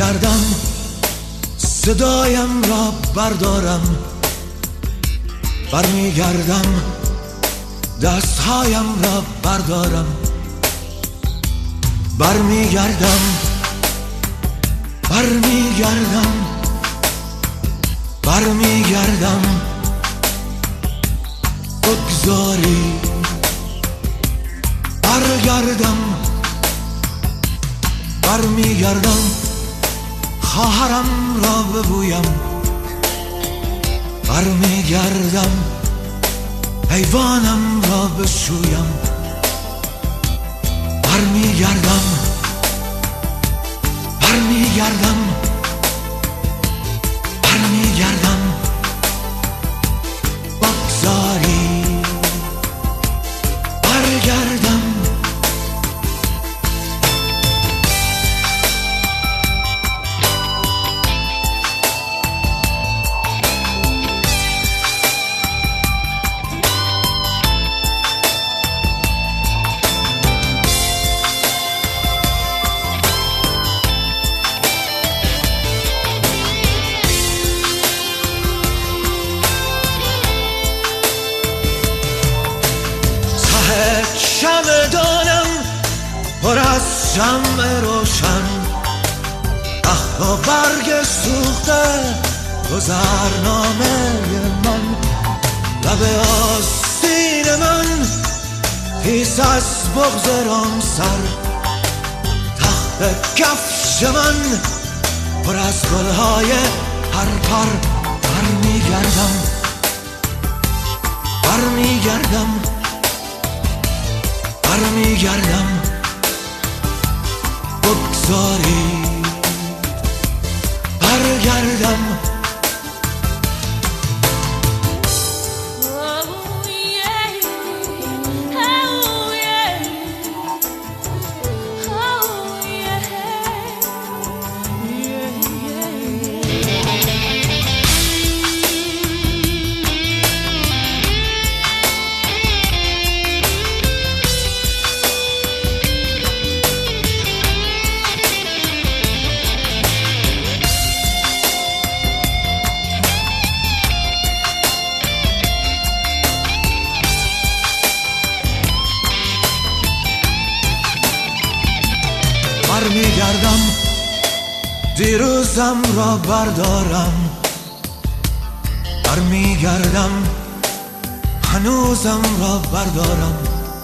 برمیگردم صدایم را بردارم، برمیگردم دستهایم را بردارم، برمیگردم برمیگردم برمیگردم بگذاری برگردم، برمیگردم خواهرم را ببویم، برمیگردم حیوانم را بشویم، برمیگردم برمیگردم برمیگردم بگذاری برگردم. چمدانم پر از شمع روشن، و برگ سوخته گذرنامه من، لب آستین من خیس از بغض رامسر، تخت کفش من پر از گلهای پرپر، برمیگردم برمیگردم برمیگردم بگذاری برگردم. برمیگردم دیروزم را بردارم، برمیگردم هنوزم را بردارم،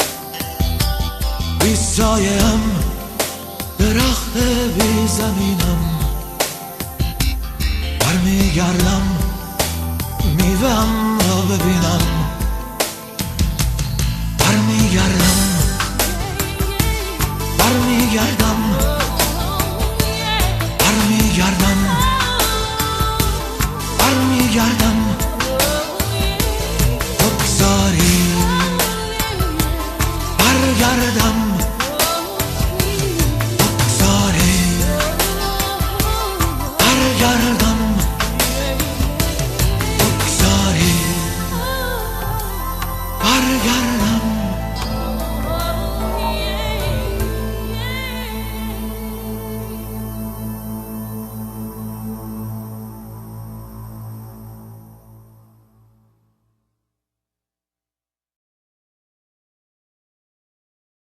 بی سایه‌ام درخت بی زمینم، برمیگردم میوه‌ام را ببینم،